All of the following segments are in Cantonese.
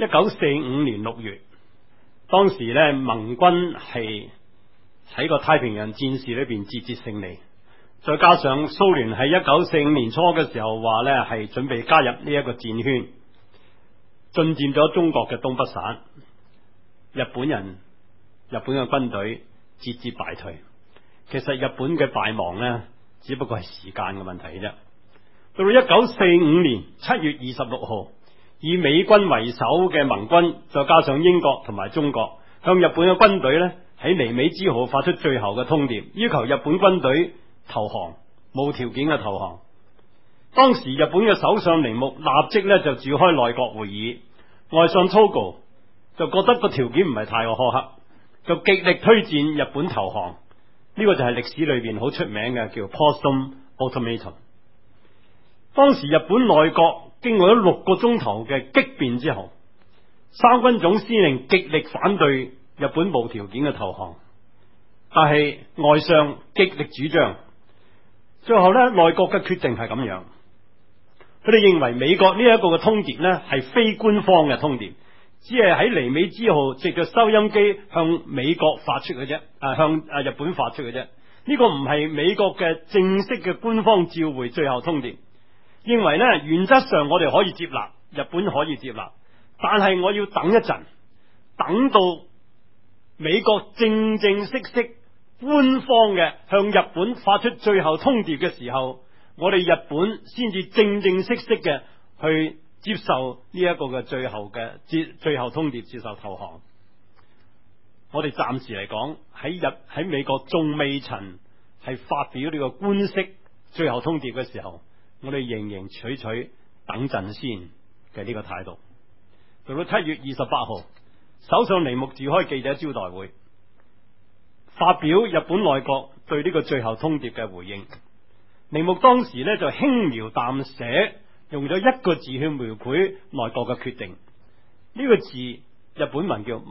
1945年6月，當時咧盟軍係喺個太平洋戰事裏邊節節勝利，再加上蘇聯喺1945年初嘅時候話咧係準備加入呢一個戰圈，進佔咗中國嘅東北省，日本嘅軍隊節節敗退。其實日本嘅敗亡呢，只不過係時間嘅問題啫。到1945年7月26號，以美軍為首嘅盟軍，再加上英國同埋中國，向日本嘅軍隊呢喺尼美茲號發出最後嘅通牒，要求日本軍隊投降，無條件嘅投降。當時日本嘅首相鈴木立即呢就召開內閣會議，外相粗告就覺得個條件唔係太過苛刻，就極力推薦日本投降。呢個就係歷史裏邊好出名嘅叫 Potsdam Ultimatum。當時日本內閣經過咗6個鐘頭嘅激辯之後，三軍總司令極力反對日本無條件嘅投降，但係外相極力主張。最後呢，內閣嘅決定係咁樣，佢哋認為美國呢一個嘅通牒呢係非官方嘅通牒，只係喺尼美茲號藉着收音機向美國發出嘅啫，向日本發出嘅啫。呢個唔係美國嘅正式嘅官方召回最後通牒。認為呢，原則上我哋可以接納，日本可以接納，但係我要等一陣，等到美國正正式式官方嘅向日本發出最後通牒嘅時候，我哋日本先至正正式式嘅去接受呢一個嘅最後通牒，接受投降。我哋暫時嚟講喺美國仲未曾係發表呢個官式最後通牒嘅時候，我哋仍然取等陣先嘅呢個態度。到到7月28號，首相鈴木召開記者招待會，發表日本內閣對呢個最後通牒嘅回應。鈴木當時呢就輕描淡寫，用咗1個字去描繪內閣嘅決定。呢個字日本文叫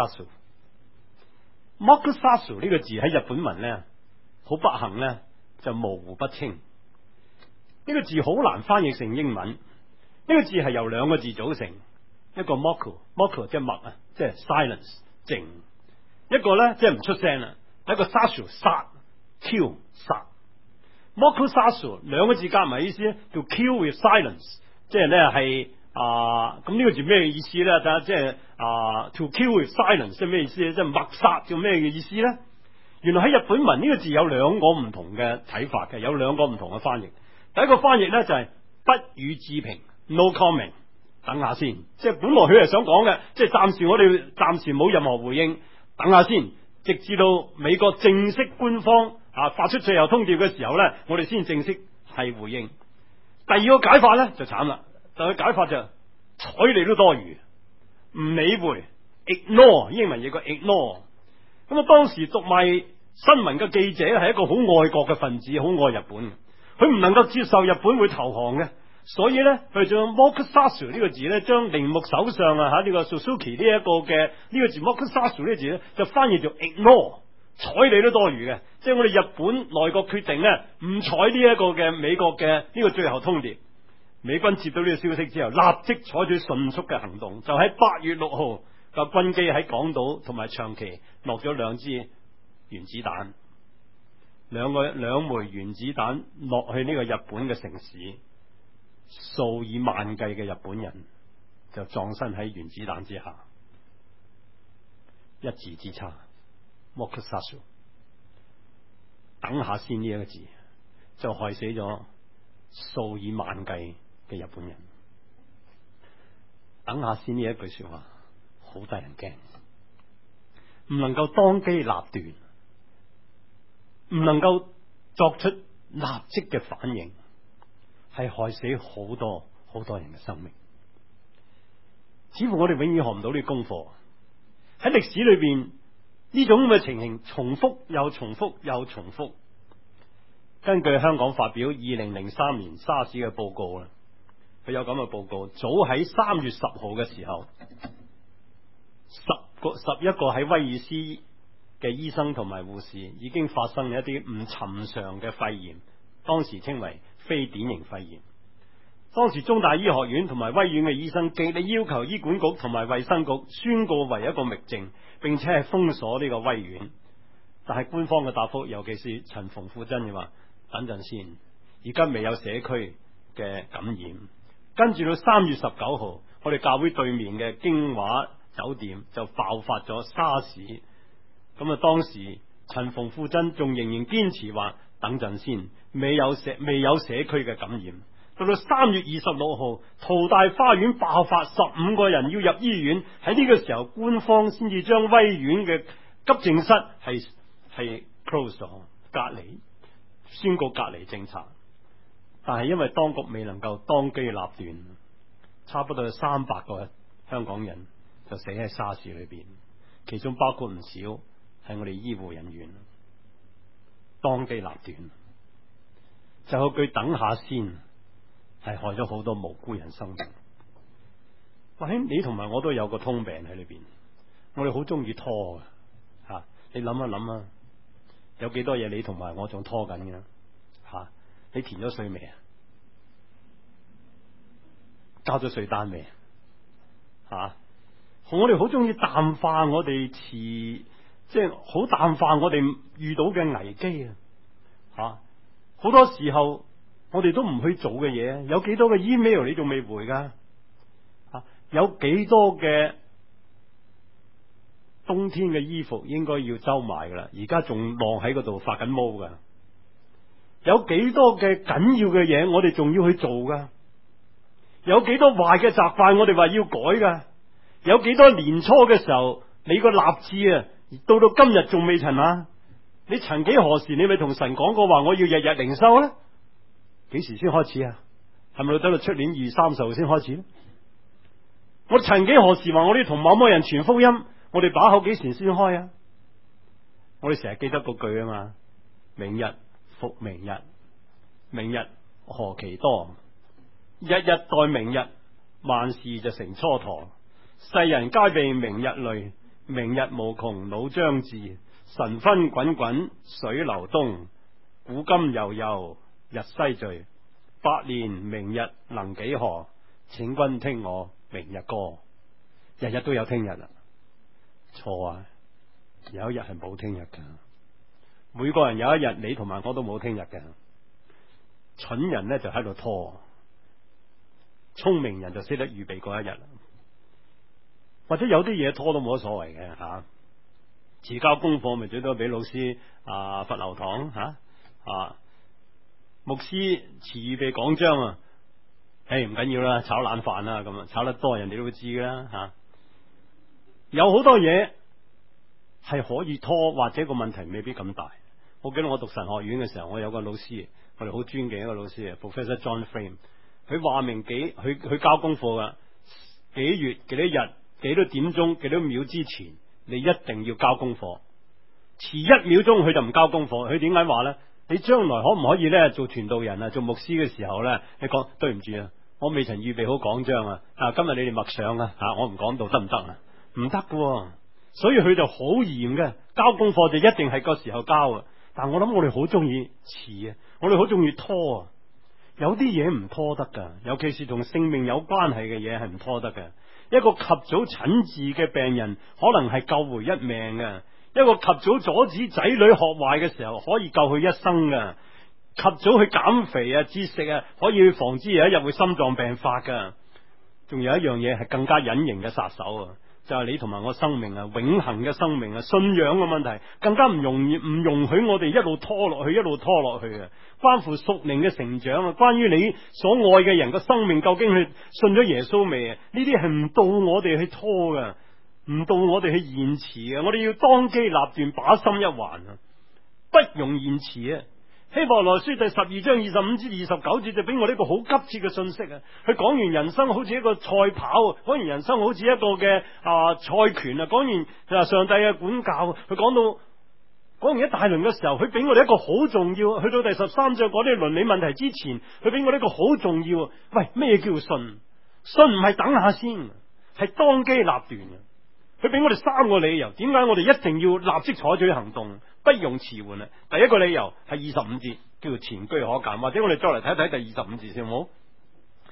mokusasu。mokusasu 呢個字喺日本文呢，好不幸呢就模糊不清。呢個字好難翻譯成英文。呢個字係由2個字組成，一個 moku 即係默啊，即係 silence 靜；一個呢即係唔出聲啦，一個 sasu 殺 kill 殺。mokusasu 2個字加埋意思咧，叫 kill with silence， 即係咧係咁呢個字咩意思咧？睇下即係to kill with silence 即係咩意思咧？即係默殺叫咩嘅意思咧？原來喺日本文呢個字有2個唔同嘅睇法嘅，有2個唔同嘅翻譯。第一個翻譯咧就係不予置評 ，no comment， 等下先，即係本來佢係想講嘅，即係我哋暫時冇任何回應，等下先，直至到美國正式官方發出最後通牒嘅時候咧，我哋先正式係回應。第2個解法咧就慘啦，第2個解法就睬你都多餘，唔理會 ，ignore， 英文譯個 ignore。咁啊，當時讀賣新聞嘅記者係一個好愛國嘅分子，好愛日本。佢唔能夠接受日本會投降嘅，所以咧佢就用 mokusasu 呢個字咧，將鈴木首相呢個 Suzuki 呢一個嘅呢個字 mokusasu 呢個字咧，就翻譯做 ignore， 睬你都多餘嘅，即係我哋日本內閣決定咧唔睬呢一個嘅美國嘅呢個最後通牒。美軍接到呢個消息之後，立即採取迅速嘅行動，就喺8月6號嘅軍機喺廣島同埋長崎落咗2支原子彈。兩枚原子彈落去呢個日本嘅城市，數以萬計嘅日本人就葬身喺原子彈之下。一字之差 mokusasu， 等下先呢一個字就害死咗數以萬計嘅日本人。等下先呢一句說話好得人驚，唔能夠當機立斷，唔能夠作出立即嘅反應，係害死好多人嘅生命。似乎我哋永遠學唔到呢個功課。喺歷史裏邊呢種咁嘅情形重複又重複又重複。根據香港發表2003年沙士嘅報告啦，佢有咁嘅報告，早喺3月10號嘅時候，11個喺威爾斯嘅醫生同埋護士已經發生一啲唔尋常嘅肺炎，當時稱為非典型肺炎。 當時中大醫學院同埋威院嘅醫生極力要求醫管局同埋衛生局宣告為一個秘症，並且係封鎖呢個威院。但係官方嘅答覆，尤其是陳馮富珍嘅話，等陣先，而家未有社區嘅感染。跟住到3月19號，我哋教會對面嘅京華酒店就爆發咗沙士。咁啊，當時陳馮富珍仲仍然堅持話等陣先，未有社區嘅感染。到3月26號，淘大花園爆發15個人要入醫院，喺呢個時候官方先至將威院嘅急症室係 close 咗，隔離，宣告隔離政策。但係因為當局未能夠當機立斷，差不多有300個香港人就死喺沙士裏邊，其中包括唔少係我哋醫護人員。當機立斷就有句等下先，係害咗好多無辜人生命。或者你同埋我都有個通病喺裏邊，我哋好中意拖吓。你諗一諗啊，有幾多嘢你同埋我仲拖緊嘅吓？你填咗稅未啊？交咗稅單未吓？我哋好中意淡化我哋即係好淡化我哋遇到嘅危機啊！吓，好多時候我哋都唔去做嘅嘢，有幾多嘅 email 你仲未回噶？吓，有幾多嘅冬天嘅衣服應該要收埋噶啦，而家仲晾喺嗰度發緊毛噶。有幾多嘅緊要嘅嘢我哋仲要去做噶？有幾多壞嘅習慣我哋話要改噶？有幾多年初嘅時候你個立志啊，到今日仲未曾啊？你曾幾何時你咪同神講過話我要日日靈修咧？幾時先開始啊？係咪等到出年2月30號先開始咧？我曾幾何時話我哋同某某人傳福音，我哋把口幾時先開啊？我哋成日記得嗰句啊嘛，明日復明日，明日何其多，日日待明日，萬事就成蹉跎。世人皆被明日累，明日無窮老將至。晨昏滾滾水流東，古今悠悠日西聚。百年明日能幾何？請君聽我明日歌。日日都有聽日啦，錯啊！有一日係冇聽日噶，每個人有一日，你同埋我都冇聽日嘅。蠢人呢就喺度拖，聰明人就識得預備嗰一日。或者有啲嘢拖都冇乜所謂嘅吓，遲交功課咪最多俾老師罰留堂吓牧師遲預備講章啊，唔緊要啦，炒懶飯啦咁啊，炒得多人哋都會知噶啦吓。有好多嘢係可以拖，或者個問題未必咁大。我記得我讀神學院嘅時候，我有個老師，我哋好尊敬一個老師 Professor John Frame， 佢話明佢交功課噶，幾月幾多日幾多點鐘幾多秒之前，你一定要交功課。遲1秒鐘佢就唔交功課。佢點解話呢？你將來可唔可以呢？做傳道人啊，做牧師嘅時候呢，你講對唔住啊，我未曾預備好講章啊，今日你哋默想啊，我唔講到得唔得啊？唔得㗎，所以佢就好嚴嘅，交功課就一定係個時候交啊。但我諗我哋好中意遲啊，我哋好中意拖啊。有啲嘢唔拖得噶，尤其是同性命有關係嘅嘢係唔拖得嘅。一個及早診治嘅病人可能係救回一命嘅，一個及早阻止仔女學壞嘅時候可以救佢一生嘅，及早去減肥啊節食啊可以去防止有一日會心臟病發噶。仲有一樣嘢係更加隱形嘅殺手啊，就係你同埋我生命啊，永恆嘅生命啊，信仰嘅問題更加唔容許我哋一路拖落去，一路拖落去嘅，關乎屬靈嘅成長啊，關於你所愛嘅人嘅生命究竟去信咗耶穌未啊？呢啲係唔到我哋去拖嘅，唔到我哋去延遲嘅，我哋要當機立斷，把心一橫啊，不容延遲啊！希伯來書第12章25至29節就俾我呢個好急切嘅信息啊！佢講完人生好似一個賽跑，講完人生好似一個嘅賽拳啊，講完上帝嘅管教，佢講完一大輪嘅時候，佢俾我哋一個好重要，去到第13章講啲倫理問題之前，佢俾我呢個好重要。喂，咩叫信？信唔係等下先，係當機立斷嘅。佢俾我哋3個理由，點解我哋一定要立即採取行動，不容遲緩啊！第一個理由係25節，叫做前車可鑑，或者我哋再嚟睇睇第25節先好。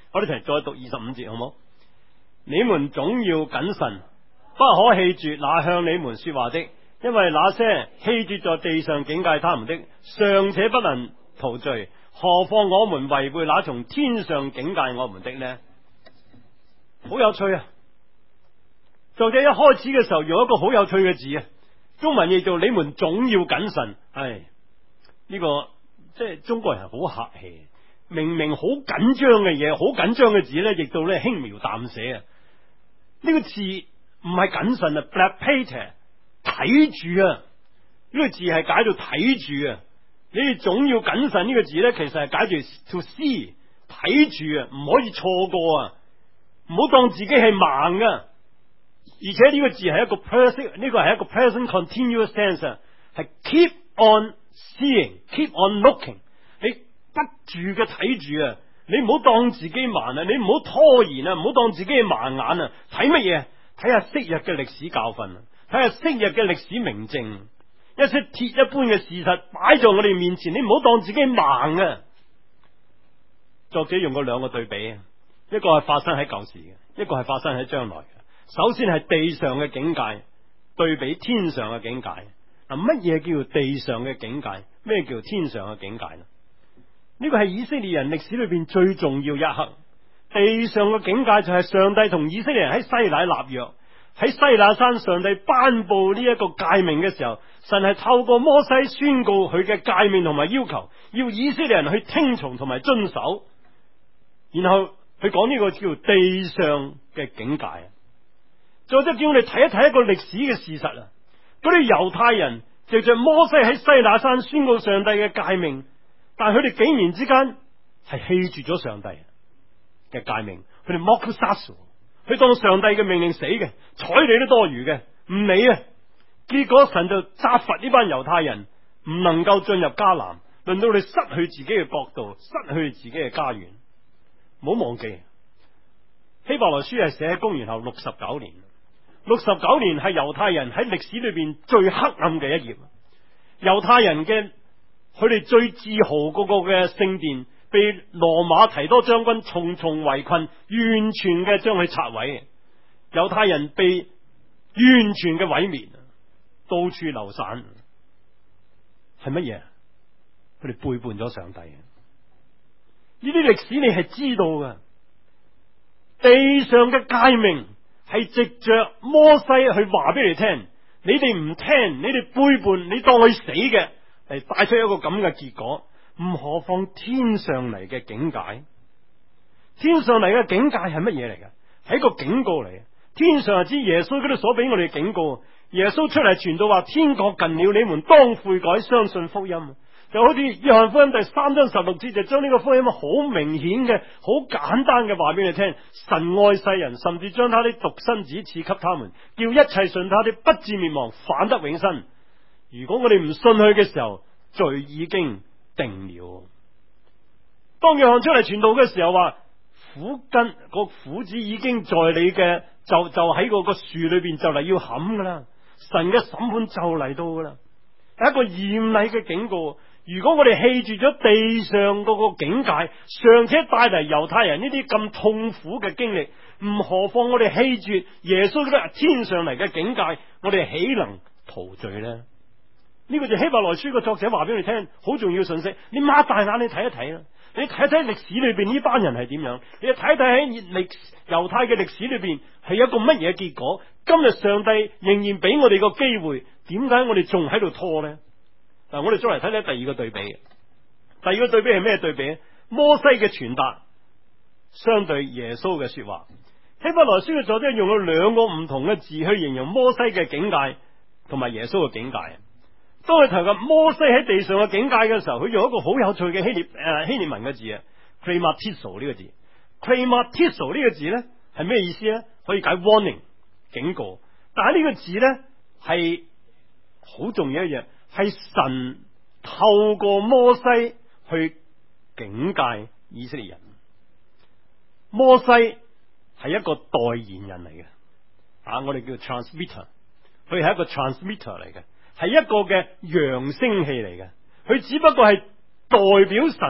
我哋一齊再讀25節好冇？你們總要謹慎，不可棄絕那向你們說話的，因為那些棄絕在地上警戒他們的，尚且不能逃罪，何況我們違背那從天上警戒我們的呢？好有趣啊！作者一開始嘅時候用一個好有趣嘅字啊，中文譯做你們總要謹慎。呢個即係中國人好客氣，明明好緊張嘅嘢，好緊張嘅字咧，譯到咧輕描淡寫啊！呢個字唔係謹慎啊 ，blapater 睇住啊！呢個字係解到睇住啊！你哋總要謹慎呢個字咧，其實係解住 to see 睇住啊，唔可以錯過啊！唔好當自己係盲噶，而且呢個字係一個 present， 呢個係一個 present continuous tense， 係 keep on seeing，keep on looking， 你不住嘅睇住啊！你唔好當自己盲啊，你唔好拖延啊，唔好當自己係盲眼啊！睇乜嘢？睇下昔日嘅歷史教訓，睇下昔日嘅歷史明證，一些鐵一般嘅事實擺在我哋面前，你唔好當自己盲啊！作者用過兩個對比，一個係發生喺舊時嘅，一個係發生喺將來嘅。首先係地上嘅境界對比天上嘅境界。嗱，乜嘢叫做地上嘅境界？咩叫天上嘅境界呢？呢個係以色列人歷史裏邊最重要一刻。地上嘅境界就係上帝同以色列人喺西乃立約，喺西乃山上帝頒布呢一個誡命嘅時候，神係透過摩西宣告佢嘅誡命同埋要求，要以色列人去聽從同埋遵守。然後佢講呢個叫地上嘅境界。再者叫我哋睇一睇一個歷史嘅事實啊！嗰啲猶太人藉着摩西喺西乃山宣告上帝嘅誡命，但係佢哋幾年之間係棄絕咗上帝嘅誡命，佢哋 mock sasu， 佢當上帝嘅命令死嘅，睬你都多餘嘅，唔理啊！結果神就責罰呢班猶太人，唔能夠進入迦南，令到你失去自己嘅國度，失去自己嘅家園。唔好忘記，希伯來書係寫喺公元後69年。69年係猶太人喺歷史裏邊最黑暗嘅一頁。猶太人嘅佢哋最自豪嗰個嘅聖殿，被羅馬提多將軍重重圍困，完全嘅將佢拆毀。猶太人被完全嘅毀滅，到處流散。係乜嘢？佢哋背叛咗上帝。呢啲歷史你係知道嘅。地上嘅誡命係藉着摩西去話俾你聽，你哋唔聽，你哋背叛，你當佢死嘅，嚟帶出一個咁嘅結果。唔何況天上嚟嘅境界？天上嚟嘅境界係乜嘢嚟嘅？係一個警告嚟嘅。天上係指耶穌嗰度所俾我哋嘅警告。耶穌出嚟傳道話：天國近了，你們當悔改，相信福音。就好似約翰福音第3章16節，就將呢個福音好明顯嘅、好簡單嘅話俾你聽。神愛世人，甚至將他的獨生子賜給他們，叫一切信他的不至滅亡，反得永生。如果我哋唔信佢嘅時候，罪已經定了。當約翰出嚟傳道嘅時候話，苦根個苦子已經在你嘅就喺個樹裏邊就嚟要冚噶啦，神嘅審判就嚟到噶啦，係一個嚴厲嘅警告。如果我哋棄住咗地上嗰個境界，尚且帶嚟猶太人呢啲咁痛苦嘅經歷，唔何況我哋棄住耶穌嗰啲天上嚟嘅境界，我哋豈能逃罪呢？呢個就希伯來書個作者話俾你聽，好重要信息。你擘大眼你睇一睇啦，你睇睇歷史裏邊呢班人係點樣，你睇睇喺猶太嘅歷史裏邊係一個乜嘢結果。今日上帝仍然俾我哋個機會，點解我哋仲喺度拖呢？嗱，我哋再嚟睇睇第二個對比。第二個對比係咩對比？摩西嘅傳達相對耶穌嘅說話。希伯來書嘅作者用咗兩個唔同嘅字去形容摩西嘅境界同埋耶穌嘅境界。當佢提及摩西喺地上嘅境界嘅時候，佢用一個好有趣嘅希臘文嘅字啊 ，klimatizo 呢個字。klimatizo 呢個字咧係咩意思咧？可以解 warning 警告，但係呢個字咧係好重要一樣。係神透過摩西去警戒以色列人。摩西係一個代言人嚟嘅，我哋叫 transmitter， 佢係一個 transmitter 嚟嘅，係一個嘅揚聲器嚟嘅。佢只不過係代表神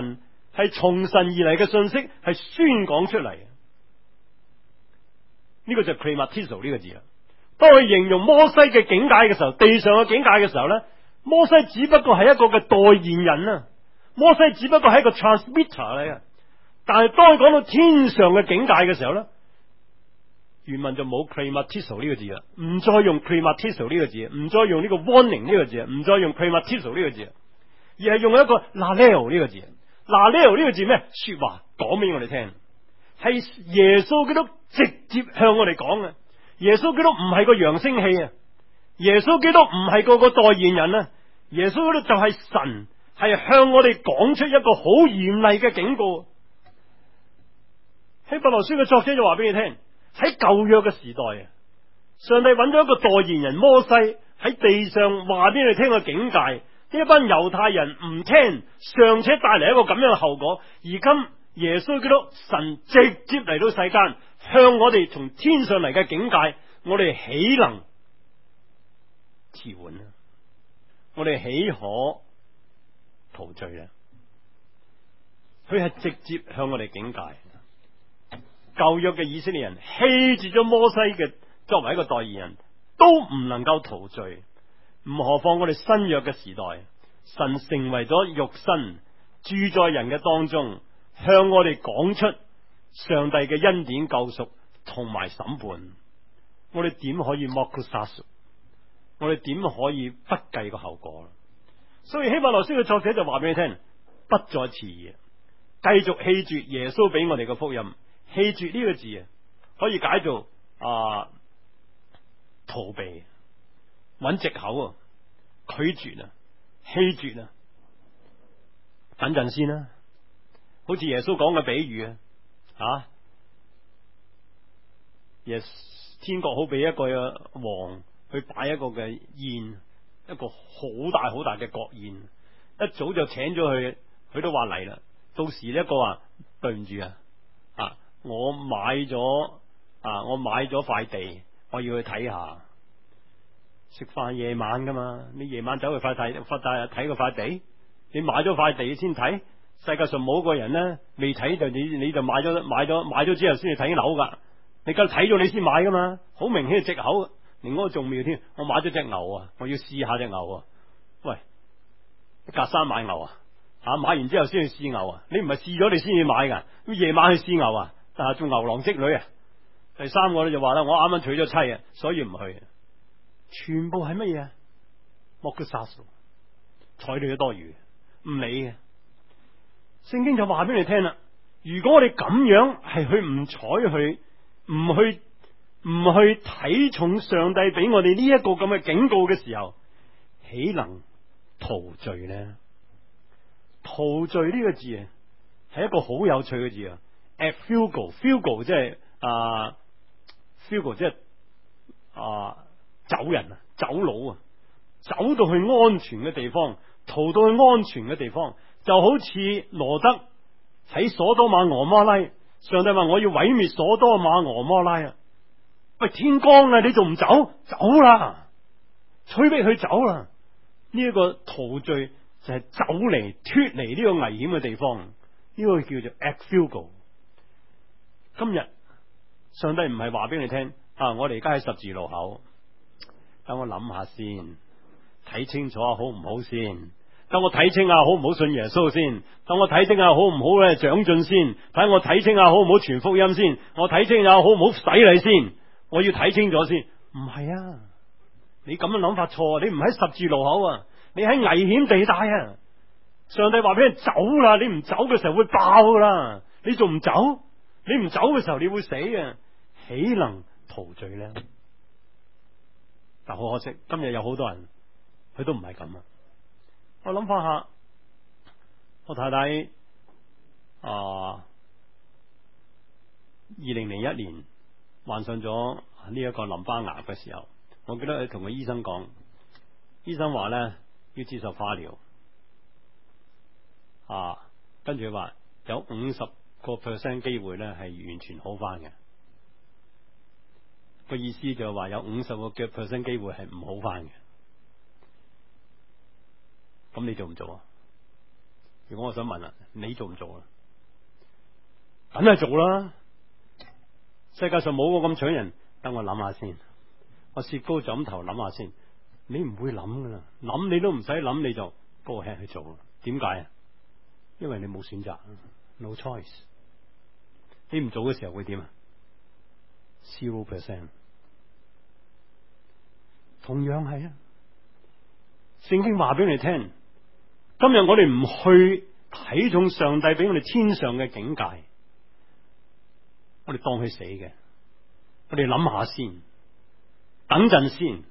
係從神而嚟嘅信息，係宣講出嚟。呢個就係 Krematismo 呢個字啦。當佢形容摩西嘅境界嘅時候，地上嘅境界嘅時候咧，摩西只不過係一個嘅代言人啊，摩西只不過係一個 transmitter 嚟嘅。但係當佢講到天上嘅境界嘅時候咧，原文就冇 Krematismo 呢個字啦，唔再用 Krematismo 呢個字，唔再用呢個 warning 呢個字，唔再用 Krematismo 呢個字，而係用一個 Laleo 呢個字。Laleo 呢個字咩？說話講俾我哋聽，係耶穌基督直接向我哋講嘅。耶穌基督唔係個揚聲器啊，耶穌基督唔係個代言人啊，耶穌基督就係神，係向我哋講出一個好嚴厲嘅警告。希伯來書嘅作者就話俾你聽，喺舊約嘅時代啊，上帝揾咗一個代言人摩西喺地上話俾你聽個境界，呢一班猶太人唔聽，尚且帶嚟一個咁樣嘅後果。而今耶穌基督神直接嚟到世間，向我哋從天上嚟嘅境界，我哋豈能遲緩呢？我哋豈可逃罪呢？佢係直接向我哋警戒。舊約嘅以色列人棄絕咗摩西嘅作為一個代言人，都唔能夠逃罪，唔何況我哋新約嘅時代，神成為咗肉身，住在人嘅當中，向我哋講出上帝嘅恩典救贖同埋審判。我哋點可以莫克殺熟？我哋點可以不計個後果？所以希伯來書嘅作者就話俾你聽，不再遲疑，繼續棄絕耶穌俾我哋嘅福音。棄絕呢個字啊，可以解做逃避、揾藉口啊、拒絕啊、棄絕啊。等陣先啦，好似耶穌講嘅比喻啊，天國好比一個王去擺一個嘅宴，一個好大好大嘅國宴，一早就請咗佢，佢都話嚟啦。到時呢一個話對唔住啊，我買咗塊地，我要去睇下。食飯夜晚噶嘛，你夜晚走去睇個塊地，你買咗塊地先睇。世界上冇一個人呢，未睇就你就買咗之後先去睇樓噶。你梗係睇咗你先買噶嘛，好明顯嘅藉口。另外仲妙添，我買咗隻牛啊，我要試下隻牛啊。喂，隔山買牛啊，買完之後先去試牛啊？你唔係試咗你先去買噶，咁夜晚去試牛啊？做牛郎織女啊？第三個咧就話啦，我啱啱娶咗妻啊，所以唔去。全部係乜嘢？莫克薩數，睬你都多餘，唔理嘅。聖經就話俾你聽啦，如果我哋咁樣係去唔睬佢，唔去睇重上帝俾我哋呢一個咁嘅警告嘅時候，豈能逃罪呢？逃罪呢個字啊，係一個好有趣嘅字啊。fugo 即係fugo 即係走人啊，走佬啊，走到去安全嘅地方，逃到去安全嘅地方，就好似羅德喺所多瑪俄摩拉，上帝話我要毀滅所多瑪俄摩拉啊！喂，天光啦，你仲唔走？走啦，催逼佢走啦！呢一個逃罪就係走嚟脫離呢個危險嘅地方，呢個叫做 fugo。今日上帝唔係話俾你聽我哋而家喺十字路口，等我諗下先，睇清楚好唔好先？等我睇清好唔好信耶穌先？等我睇清好唔好咧長進先？睇我睇清好唔好傳福音先？我睇清好唔好洗禮先？我要睇清楚先。唔係啊，你咁樣諗法錯，你唔喺十字路口啊，你喺危險地帶啊！上帝話俾你走啦，你唔走嘅時候會爆噶啦，你仲唔走？你唔走嘅時候你會死啊！豈能逃罪呢？但好可惜，今日有好多人佢都唔係咁啊！我諗翻下，我太太2001年患上咗呢一個淋巴癌嘅時候，我記得佢同個醫生講，醫生話咧要接受化療，跟住佢話有50% 機會咧係完全好翻嘅，個意思就係話有50% 機會係唔好翻嘅。咁你做唔做啊？ 如果我想問啦，你做唔做啊？梗係做啦！世界上冇我咁蠢人，等我諗下先。我薛高枕頭諗下先。你唔會諗噶啦，諗你都唔使諗，你就go ahead去做啦。點解啊？因為你冇選擇 ，no choice。你唔做嘅時候會點啊？0%。同樣係啊，聖經話俾你聽，今日我哋唔去睇重上帝俾我哋天上嘅境界，我哋當佢死嘅，我哋諗下先，等陣先，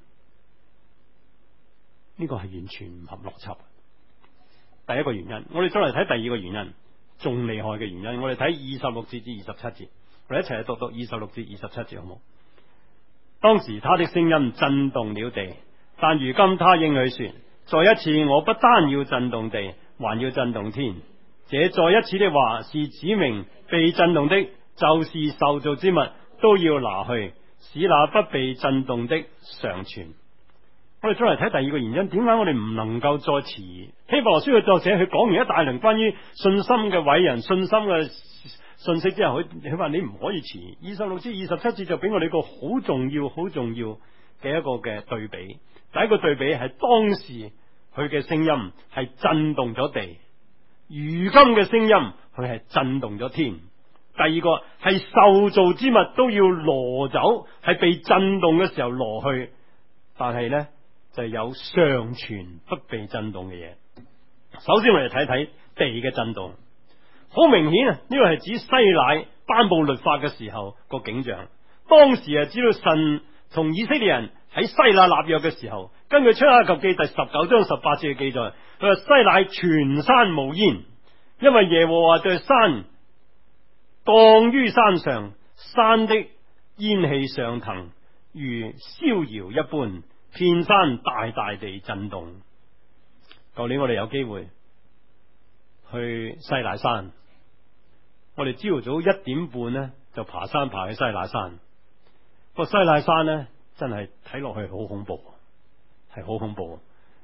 呢個係完全唔合邏輯。第一個原因，我哋再嚟睇第二個原因，仲厲害嘅原因。我哋睇26節至27節，我哋一齊去讀26至27節好冇？當時他的聲音震動了地，但如今他應許說，再一次我不單要震動地，還要震動天。這再一次的話是指明被震動的，就是受造之物都要拿去，使那不被震動的常存。我哋再嚟睇第二個原因，點解我哋唔能夠再遲疑？希伯來書嘅作者佢講完一大輪關於信心嘅偉人、信心嘅信息之後，佢話你唔可以遲疑。26至27節就俾我哋一個好重要、好重要嘅一個嘅對比。第一個對比係當時佢嘅聲音係震動咗地，如今嘅聲音佢係震動咗天。第二個係受造之物都要挪走，係被震動嘅時候挪去，但係呢，就係有常存不被震動嘅嘢。首先我哋睇睇地嘅震動，好明顯啊！呢個係指西乃頒布律法嘅時候個景象。當時啊，知道神同以色列人喺西乃立約嘅時候，根據出埃及記第19章18節嘅記載，佢話西乃全山冒煙，因為耶和華對山降於山上，山的煙氣上騰，如燒窯一般，遍山大大地震動。舊年我哋有機會去西乃山，我哋朝早1點半呢就爬山爬去西乃山。個西乃山呢真係睇落去好恐怖，係好恐怖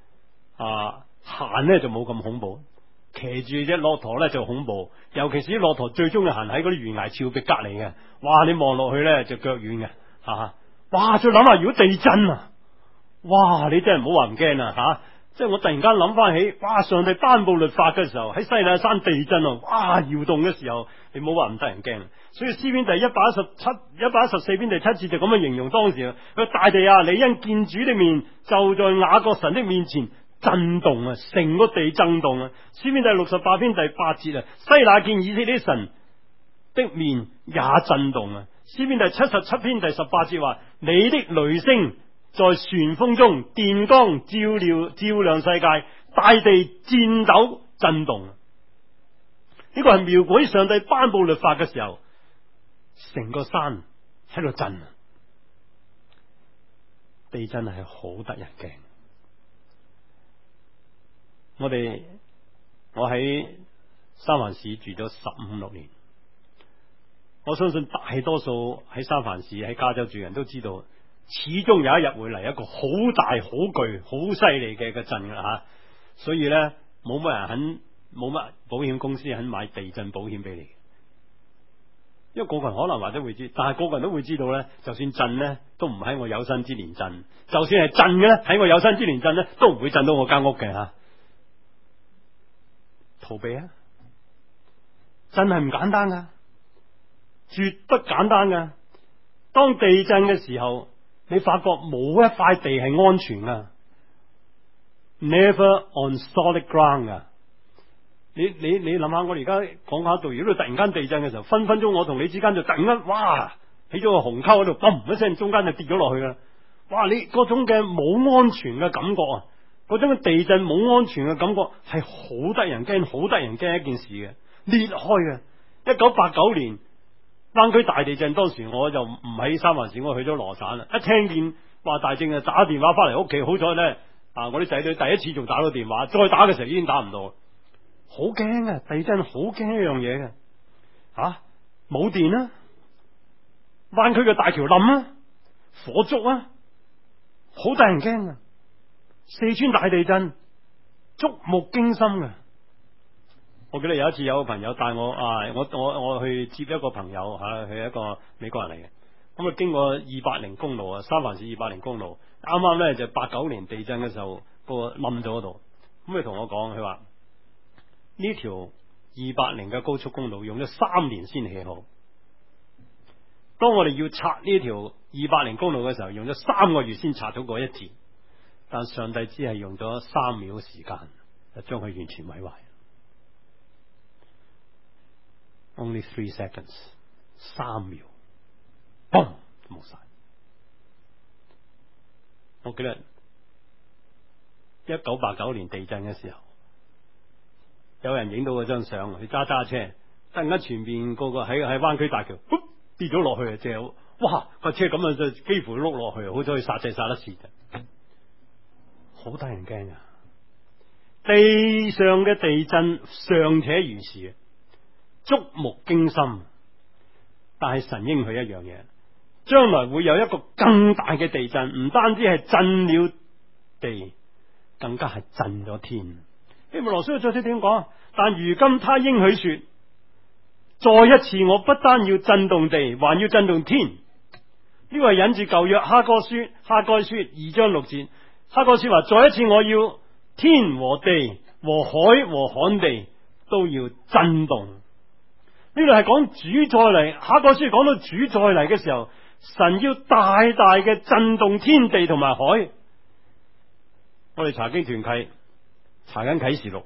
行呢就冇咁恐怖，騎住隻駱駝呢就恐怖，尤其是啲駱駝最中意行喺嗰啲懸崖峭壁隔籬嘅，哇！你望落去呢就腳軟嘅哇！再諗下如果地震哇！你真係唔好話唔驚即係我突然間諗翻起，哇！上帝頒布律法嘅時候喺西乃山地震哇！搖動嘅時候，你唔好話唔得人驚。所以詩篇第114篇第7節就咁樣形容當時佢大地啊，你因見主的面，就在雅各神的面前震動啊，成個地震動啊。詩篇第68篇第8節西乃見以色列神的面也震動啊。詩篇第77篇第18節話，你的雷聲在旋風中，電光照亮世界，大地顫抖震動。呢個係描繪上帝頒布律法嘅時候，成個山喺度震。地震係好得人驚。我喺三藩市住咗15-16年，我相信大多數喺三藩市喺加州住人都知道，始終有一日會嚟一個好大、好巨、好犀利嘅震噶所以呢，冇乜保險公司肯買地震保險俾你，因為個個人可能或者會知，但係個個人都會知道呢，就算震呢，都唔喺我有生之年震，就算係震嘅呢，喺我有生之年震呢，都唔會震到我間屋嘅逃避震係唔簡單噶，絕不簡單噶。當地震嘅時候，你發覺冇一塊地係安全噶 ，never on solid ground 噶。你諗下，我哋而家講下度，如果突然間地震嘅時候，分分鐘我同你之間就突然間，哇，起咗個鴻溝喺度，嘣一聲，中間就跌咗落去啦。哇，你嗰種嘅冇安全嘅感覺嗰種嘅地震冇安全嘅感覺係好得人驚，好得人驚一件事嘅，裂開嘅。1989年灣區大地震，當時我就唔喺三藩市，我去咗羅省啦。一聽見話大震，就打電話翻嚟屋企，好彩呢，我啲仔女第一次仲打到電話，再打嘅時候已經打唔到，好驚啊！地震好驚一樣嘢嘅，冇電啦，灣區嘅大橋冧火燭好得人驚。四川大地震觸目驚心嘅， 我記得有一次有個朋友帶我我去接一個朋友吓，佢係一個美國人嚟嘅。咁啊經過280公路啊，三藩市280公路，啱啱咧就89年地震嘅時候個冧咗嗰度。咁佢同我講，佢話呢條280嘅高速公路用咗3年先起好。當我哋要拆呢條280公路嘅時候，用咗3個月先拆到嗰一截，但上帝只係用咗3秒時間就將佢完全毀壞。Only 3 seconds， 3秒，嘣，冇晒。我記得1989年地震嘅時候，有人影到嗰張相，佢揸車，突然間前邊個喺灣區大橋跌咗落去啊！即係哇，個車咁啊，就幾乎碌落去，好彩佢剎掣剎得切啫，好得人驚啊！地上嘅地震尚且如此，觸目驚心，但係神應許一樣嘢，將來會有一個更大嘅地震，唔單止係震了地，更加係震咗天。希伯來書嘅作者點講？但如今他應許說，再一次我不單要震動地，還要震動天。呢個係引住舊約哈該書2章6節。哈該書話，再一次我要天和地和海和旱地都要震動。呢度係講主再嚟。哈該書講到主再嚟嘅時候，神要大大嘅震動天地同埋海。我哋查經團契查緊啟示錄，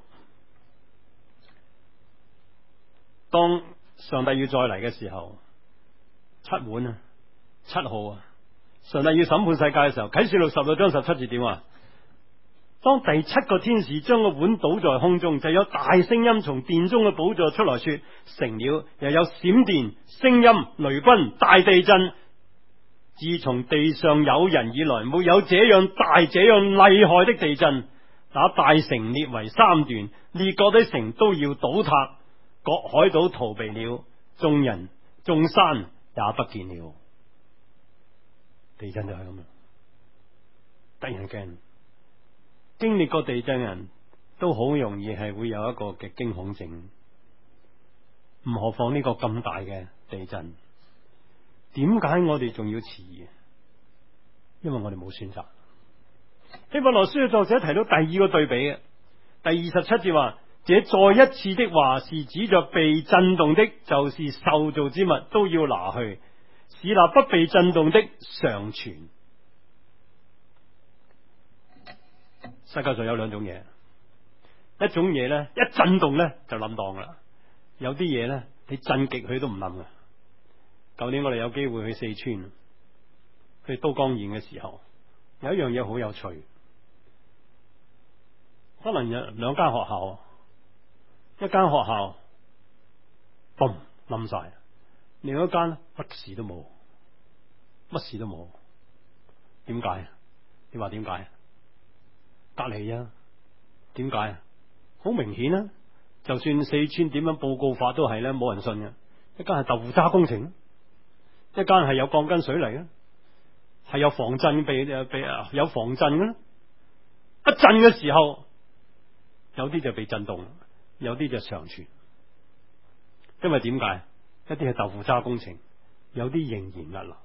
當上帝要再嚟嘅時候，7碗啊，7號啊，上帝要審判世界嘅時候，啟示錄16章17節點啊？當第7個天使將個碗倒在空中，就有大聲音從殿中嘅寶座出來說，成了。又有閃電、聲音、雷轟、大地震。自從地上有人以來，沒有這樣大、這樣厲害的地震。那大城裂為3段，列國的城都要倒塌，各海島逃避了，眾人眾山也不見了。地震就係咁樣，得人驚。經歷過地震嘅人都好容易係會有一個嘅驚恐症，唔何況呢個咁大嘅地震？點解我哋仲要遲疑？因為我哋冇選擇。希伯來書嘅作者提到第二個對比嘅，第27節話：這再一次的話是指着被震動的，就是受造之物都要拿去，使那不被震動的常存。世界上有兩種嘢，一種嘢呢，一震動呢就冧檔啦，有啲嘢呢，你震極佢都唔冧噶。舊年我哋有機會去四川，去都江堰嘅時候，有一樣嘢好有趣，可能有兩間學校，一間學校嘣冧晒，另一間乜事都冇，乜事都冇。點解？你話點解？隔籬啊？點解？好明顯啊！就算四川點樣報告法都係咧，冇人信嘅。一間係豆腐渣工程，一間係有鋼筋水泥嘅，係有防震有防震嘅。一震嘅時候，有啲就被震動，有啲就長存。因為點解？一啲係豆腐渣工程，有啲仍然屹立。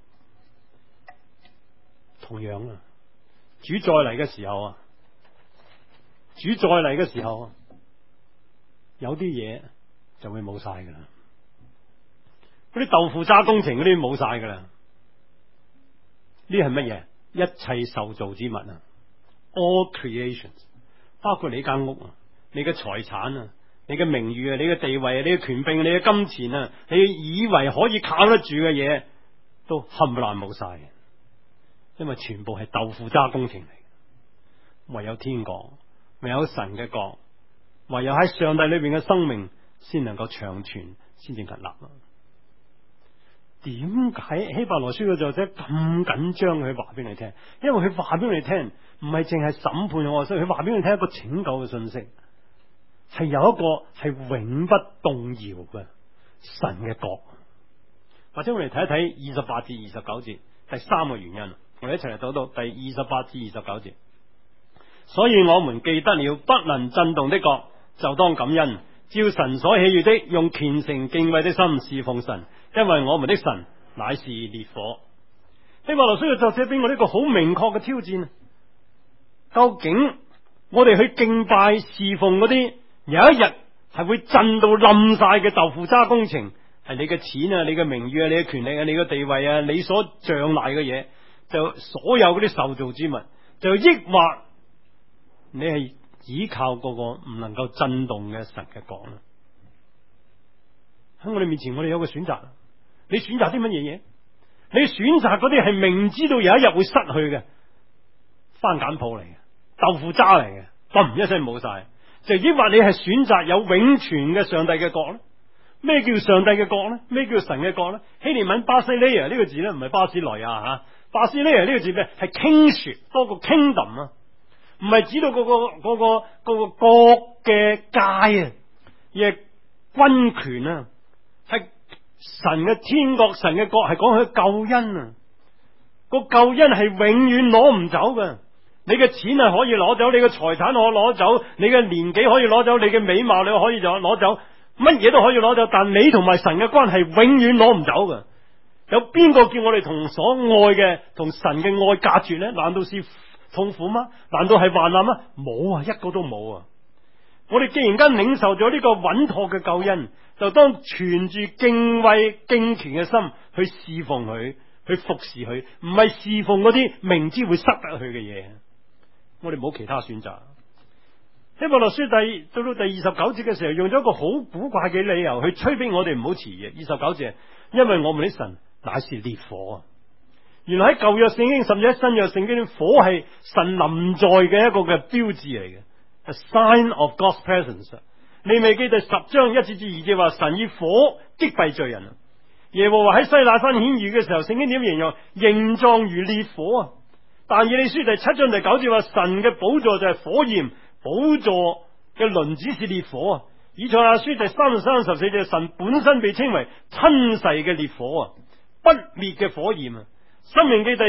同樣啊，主再嚟嘅時候啊，有啲嘢就會冇晒噶啦。嗰啲豆腐渣工程嗰啲冇晒噶啦。呢係乜嘢？一切受造之物啊 ，all creations， 包括你間屋啊，你嘅財產啊，你嘅名譽啊，你嘅地位啊，你嘅權柄，你嘅金錢啊，你以為可以靠得住嘅嘢，都冚唪唥冇晒。因為全部係豆腐渣工程嚟，唯有天國，唯有神嘅國，唯有喺上帝裏邊嘅生命，先能夠長存，先至屹立。點解希伯來書嘅作者咁緊張佢話俾你聽？因為佢話俾你聽，唔係淨係審判我，所以佢話俾你聽一個拯救嘅信息，係有一個係永不動搖嘅神嘅國。或者我哋睇一睇28至29節，第三個原因。我哋一齊嚟讀到第28至29節。所以我們記得了不能震動的國，就當感恩， 照神所喜悅的，用虔誠敬畏的心侍奉神，因為我們的神乃是烈火。希伯來書嘅作者俾我呢個好明確嘅挑戰，究竟我哋去敬拜侍奉嗰啲，有一日係會震到冧晒嘅豆腐渣工程，係你嘅錢啊，你嘅名譽啊，你嘅權力啊，你嘅地位啊，你所仗賴嘅嘢，就所有嗰啲受造之物，就抑或你係依靠嗰個唔能夠震動嘅神嘅國啦。喺我哋面前，我哋有個選擇，你選擇啲乜嘢嘢？你選擇嗰啲係明知道有一日會失去嘅番梘泡嚟嘅，豆腐渣嚟嘅，嘣一聲冇晒，就抑或你係選擇有永存嘅上帝嘅國咧？咩叫上帝嘅國咧？咩叫神嘅國咧？希臘文巴西利亞呢個字咧，唔係巴斯萊亞吓，巴斯利亞呢個字咩？係 kingship 多過 kingdom 啊，唔係指到嗰個國嘅界啊，而係軍權啊，係神嘅天國，神嘅國係講佢救恩啊，個救恩係永遠攞唔走嘅。你嘅錢係可以攞走，你嘅財產可以攞走，你嘅年紀可以攞走，你嘅美貌你可以攞走，乜嘢都可以攞走，但你同埋神嘅關係永遠攞唔走嘅。有邊個叫我哋同所愛嘅同神嘅愛隔絕呢？難道是痛苦嗎？難道係患難嗎？冇啊，一個都冇啊！我哋既然間領受咗呢個穩妥嘅救恩，就當存住敬畏敬虔嘅心去侍奉佢，去服侍佢，唔係侍奉嗰啲明知會失得去嘅嘢。我哋冇其他選擇。希伯來書到到第29節嘅時候，用咗一個好古怪嘅理由去催逼我哋唔好遲嘅。29節，因為我們的神乃是烈火啊！原來喺舊約聖經甚至喺新約聖經，火係神臨在嘅一個嘅標誌嚟嘅，a sign of God's presence。利未記第10章1至2節話，神以火擊斃罪人。耶和華喺西乃山顯現嘅時候，聖經點形容？形狀如烈火啊！但以理書第7章第9節話，神嘅寶座就係火焰，寶座嘅輪子是烈火啊！以賽亞書第33、14節，神本身被稱為親世嘅烈火啊，不滅嘅火焰啊！申命記第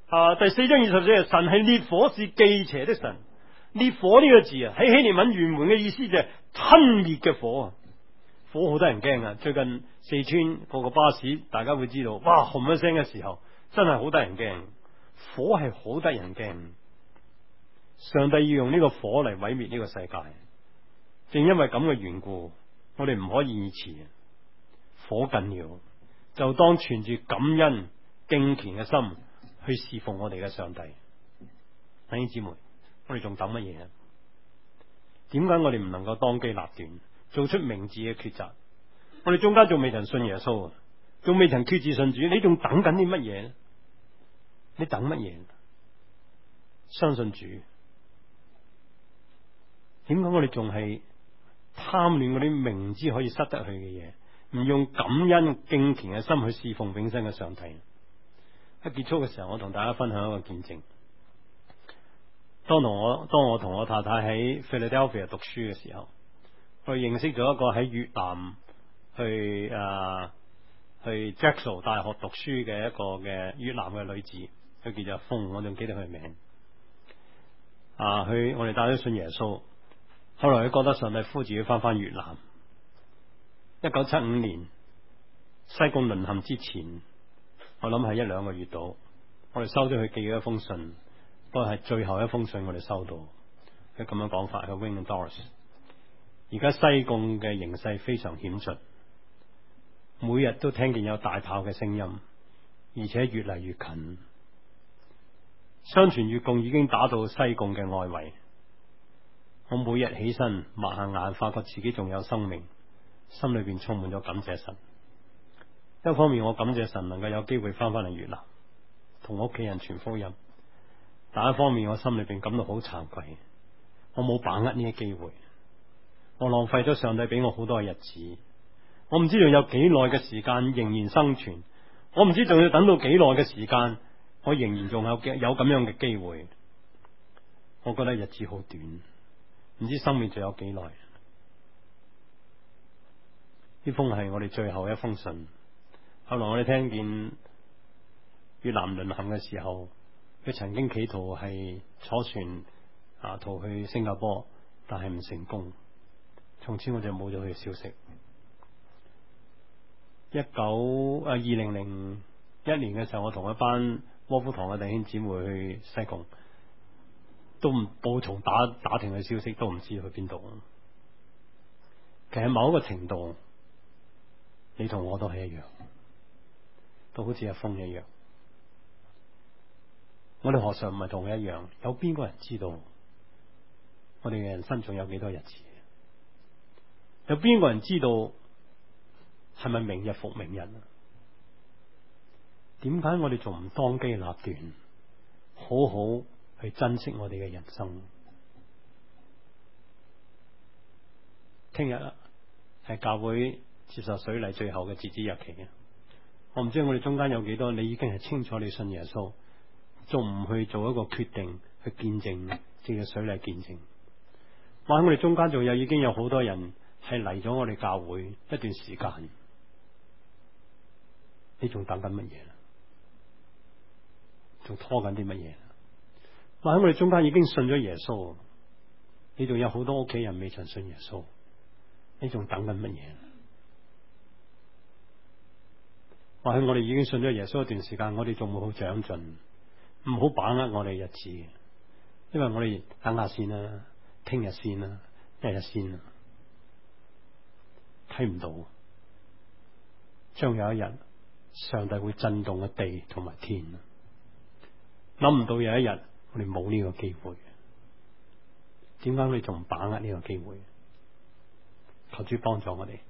4章24節，神係烈火，是忌邪的神。烈火呢個字啊，喺希臘文原文嘅意思就係吞滅嘅火啊！火好得人驚啊！最近四川個巴士，大家會知道，哇，轟一聲嘅時候，真係好得人驚。火係好得人驚。上帝要用呢個火嚟毀滅呢個世界，正因為咁嘅緣故，我哋唔可以延遲。火緊要，就當存住感恩敬虔嘅心去侍奉我哋嘅上帝。弟兄姊妹，我哋仲等乜嘢？點解我哋唔能夠當機立斷，做出明智嘅抉擇？我哋中間仲未曾信耶穌，仲未曾決志信主，你仲等緊啲乜嘢？你等乜嘢？相信主。點解我哋仲係貪戀嗰啲明知可以失得去嘅嘢，唔用感恩敬虔嘅心去侍奉永生嘅上帝？喺結束嘅時候，我同大家分享一個見證。當我同我太太喺 Philadelphia 讀書嘅時候，我認識咗一個喺越南去 Drexel 大學讀書嘅一個嘅越南嘅女子，佢叫做鳳，我仲記得佢名。我哋帶咗信耶穌，後來佢覺得上帝呼召佢翻越南。1975年西貢淪陷之前，我諗係1-2個月度，我哋收咗佢寄嘅一封信，不過係最後一封信我哋收到。佢咁樣講法，佢 Wing and Doris。而家西貢嘅形勢非常險峻，每日都聽見有大炮嘅聲音，而且越嚟越近。相傳越共已經打到西貢嘅外圍。我每日起身擘下眼，發覺自己仲有生命，心裏邊充滿咗感謝神。一方面我感謝神能夠有機會翻返嚟越南，同屋企人傳福音；但一方面我心裏邊感到好慚愧，我冇把握呢啲機會，我浪費咗上帝俾我好多嘅日子。我唔知仲有幾耐嘅時間仍然生存，我唔知仲要等到幾耐嘅時間，我仍然仲有咁樣嘅機會。我覺得日子好短，唔知生命仲有幾耐。呢封係我哋最後一封信。後來我哋聽見越南淪陷嘅時候，佢曾經企圖係坐船逃去新加坡，但係唔成功。 從此我就冇咗佢嘅消息。2001年嘅時候，我同一班窩夫堂嘅弟兄姊妹去西貢，都冇從打聽佢消息，都唔知去邊度。其實某一個程度，你同我都係一樣，都好似阿風一樣。我哋何嘗唔係同佢一樣？有邊個人知道我哋嘅人生仲有幾多日子？有邊個人知道係咪明日復明日啊？點解我哋仲唔當機立斷，好好去珍惜我哋嘅人生？聽日係教會接受水禮最後嘅截止日期嘅。我唔知我哋中間有幾多，你已經係清楚你信耶穌，仲唔去做一個決定去見證，借住水禮見證。或者我哋中間仲有已經有好多人係嚟咗我哋教會一段時間，你仲等緊乜嘢？仲拖緊啲乜嘢？或者我哋中間已經信咗耶穌，你仲有好多屋企人未曾信耶穌，你仲等緊乜嘢？或者我哋已經信咗耶穌一段時間，我哋仲冇好長進，唔好把握我哋日子，因為我哋等下先啦，聽日先啦，一日先啦，睇唔到，將有一日上帝會震動嘅地同埋天，諗唔到有一日我哋冇呢個機會，點解我哋仲唔把握呢個機會？求主幫助我哋。